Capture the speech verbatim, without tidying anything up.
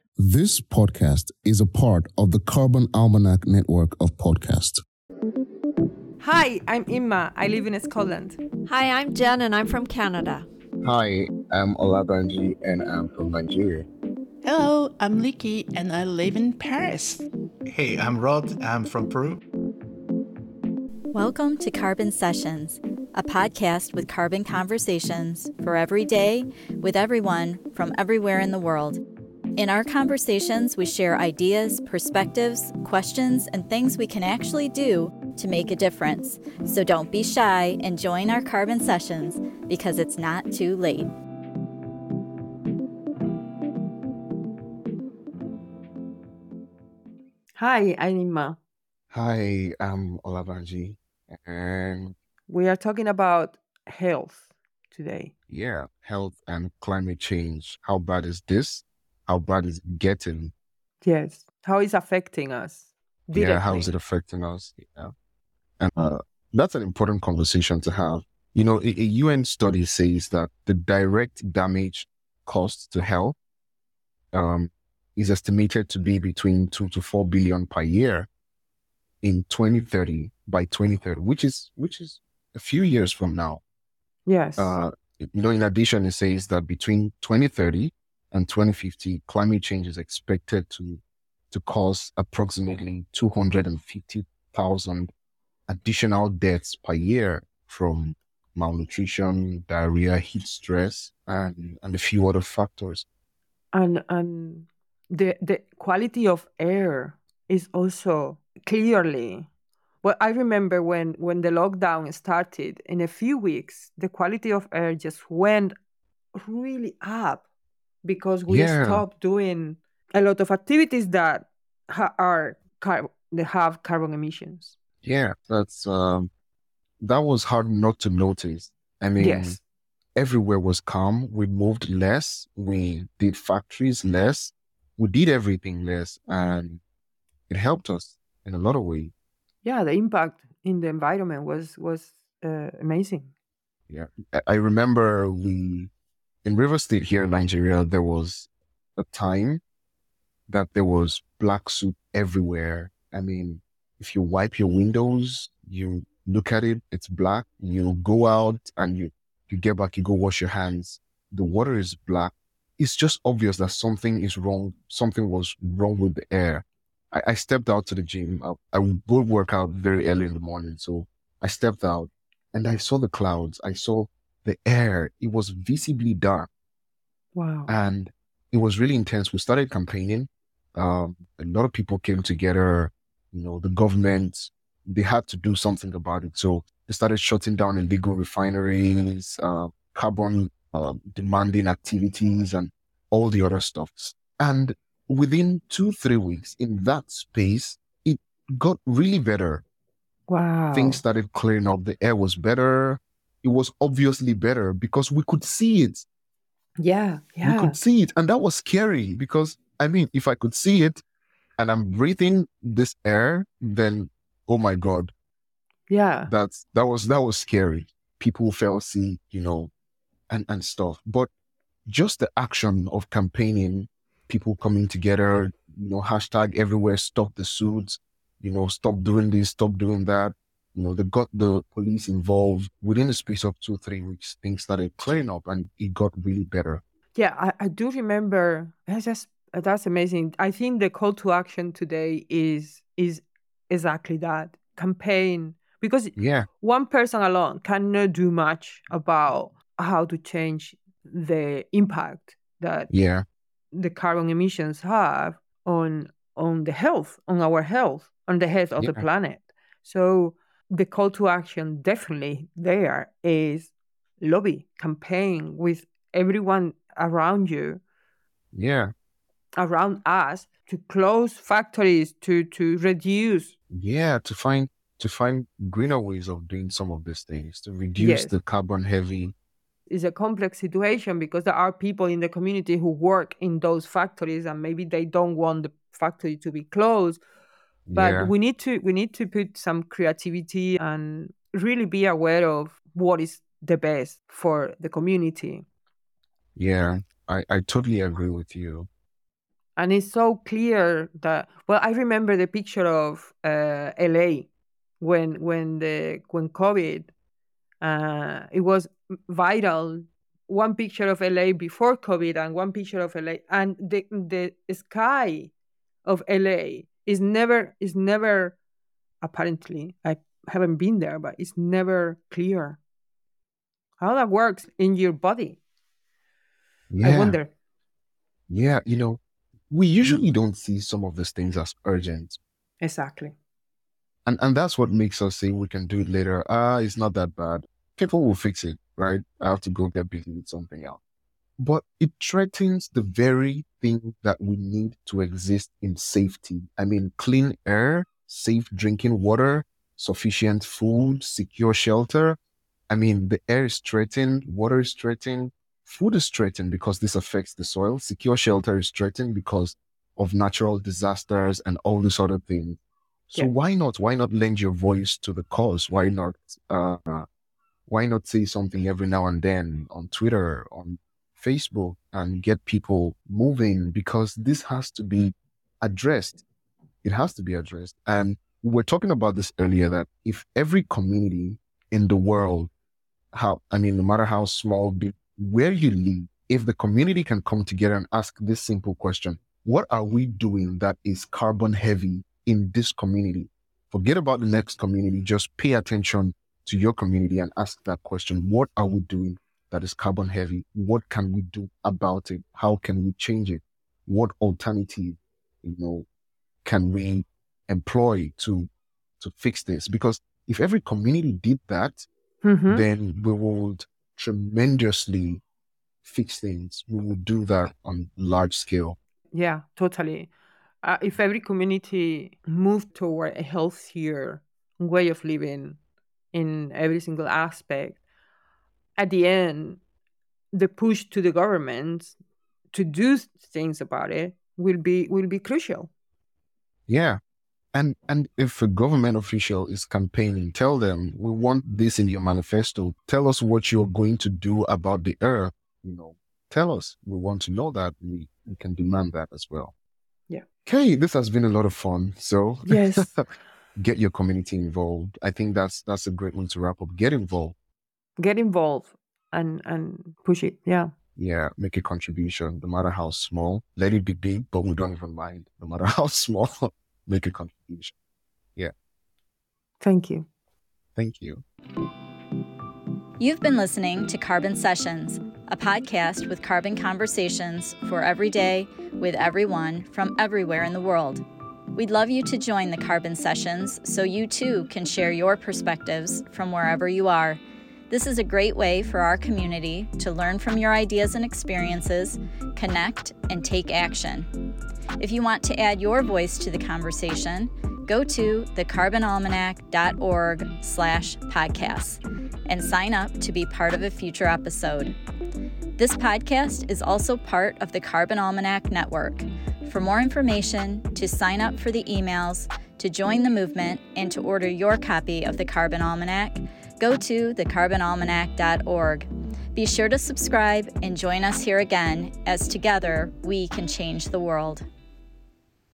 This podcast is a part of the Carbon Almanac network of podcasts. Hi, I'm Imma. I live in Scotland. Hi, I'm Jen and I'm from Canada. Hi, I'm Olabanji and I'm from Nigeria. Hello, I'm Liki and I live in Paris. Hey, I'm Rod. I'm from Peru. Welcome to Carbon Sessions, a podcast with carbon conversations for every day with everyone from everywhere in the world. In our conversations, we share ideas, perspectives, questions, and things we can actually do to make a difference. So don't be shy and join our Carbon Sessions because it's not too late. Hi, I'm Imma. Hi, I'm Olabanji. And we are talking about health today. Yeah, health and climate change. How bad is this? How bad is it getting? Yes. How is it affecting us? Directly. Yeah, how is it affecting us? Yeah. And uh, that's an important conversation to have. You know, a, a U N study says that the direct damage cost to health um, is estimated to be between two to four billion per year in twenty thirty, by twenty thirty, which is which is a few years from now. Yes. Uh, you know, in addition, it says that between twenty thirty and twenty fifty, climate change is expected to to cause approximately two hundred fifty thousand additional deaths per year from malnutrition, diarrhea, heat stress, and, and a few other factors. And and the the quality of air is also clearly. Well, I remember when, when the lockdown started, in a few weeks, the quality of air just went really up because we Yeah. stopped doing a lot of activities that ha- are car- they have carbon emissions. Yeah, that's um, that was hard not to notice. I mean, Yes. everywhere was calm. We moved less. We did factories less. We did everything less, and it helped us in a lot of ways. Yeah, the impact in the environment was was uh, amazing. Yeah, I, I remember we in River State here in Nigeria, there was a time that there was black soot everywhere. I mean, if you wipe your windows, you look at it, it's black. You go out and you, you get back, you go wash your hands. The water is black. It's just obvious that something is wrong. Something was wrong with the air. I, I stepped out to the gym. I, I would go work out very early in the morning. So I stepped out and I saw the clouds. I saw the air. It was visibly dark. Wow. And it was really intense. We started campaigning. Um, a lot of people came together. You know, the government, they had to do something about it. So they started shutting down illegal refineries, uh, carbon uh, demanding activities, and all the other stuff. And within two, three weeks in that space, it got really better. Wow. Things started clearing up. The air was better. It was obviously better because we could see it. Yeah, yeah. We could see it. And that was scary because, I mean, if I could see it and I'm breathing this air, then, oh my God, Yeah. that's, that was, that was scary. People fell sick, you know, and, and stuff. But just the action of campaigning, people coming together, you know, hashtag everywhere, stop the suits, you know, stop doing this, stop doing that. You know, they got the police involved. Within the space of two, three weeks, things started clearing up and it got really better. Yeah, I, I do remember. That's just that's amazing. I think the call to action today is is exactly that campaign, because Yeah. one person alone cannot do much about how to change the impact that Yeah. the carbon emissions have on on the health, on our health, on the health of the Yeah. planet. So the call to action definitely there is lobby, campaign with everyone around you, Yeah. around us, to close factories, to to reduce. Yeah. To find, to find greener ways of doing some of these things, to reduce Yes. the carbon heavy. It's a complex situation because there are people in the community who work in those factories and maybe they don't want the factory to be closed. But Yeah. we need to we need to put some creativity and really be aware of what is the best for the community. Yeah. I, I totally agree with you. And it's so clear that, well, I remember the picture of uh, L A when when the when COVID, uh, it was viral. One picture of L A before COVID and one picture of L A, and the the sky of L A is never is never apparently, I haven't been there, but it's never clear. How that works in your body, Yeah. I wonder. Yeah, you know, we usually don't see some of these things as urgent. Exactly. And and that's what makes us say we can do it later. Ah, it's not that bad. People will fix it, right? I have to go get busy with something else. But it threatens the very thing that we need to exist in safety. I mean, clean air, safe drinking water, sufficient food, secure shelter. I mean, the air is threatened, water is threatened, food is threatened because this affects the soil. Secure shelter is threatened because of natural disasters and all these other things. So Yeah. why not? Why not lend your voice to the cause? Why not? Uh, why not say something every now and then on Twitter, on Facebook, and get people moving? Because this has to be addressed. It has to be addressed. And we were talking about this earlier, that if every community in the world, how I mean, no matter how small, big, where you live, if the community can come together and ask this simple question: what are we doing that is carbon heavy in this community? Forget about the next community. Just pay attention to your community and ask that question. What are we doing that is carbon heavy? What can we do about it? How can we change it? What alternative, you know, can we employ to to fix this? Because if every community did that, Mhm. then we would tremendously fix things. We would do that on large scale. Yeah, totally. Uh, if every community moved toward a healthier way of living in every single aspect, at the end, the push to the government to do things about it will be will be crucial. Yeah. And and if a government official is campaigning, tell them, we want this in your manifesto. Tell us what you're going to do about the earth. You know, tell us. We want to know that. We, we can demand that as well. Yeah. Okay, this has been a lot of fun. So Yes. get your community involved. I think that's that's a great one to wrap up. Get involved. Get involved and and push it. Yeah. Yeah, make a contribution, no matter how small. Let it be big, but we don't even mind. No matter how small, make a contribution. Yeah. Thank you. Thank you. You've been listening to Carbon Sessions, a podcast with carbon conversations for every day with everyone from everywhere in the world. We'd love you to join the Carbon Sessions so you too can share your perspectives from wherever you are. This is a great way for our community to learn from your ideas and experiences, connect, and take action. If you want to add your voice to the conversation, go to the carbon almanac dot org slash podcasts and sign up to be part of a future episode. This podcast is also part of the Carbon Almanac Network. For more information, to sign up for the emails, to join the movement, and to order your copy of the Carbon Almanac, go to the carbon almanac dot org. Be sure to subscribe and join us here again, as together we can change the world.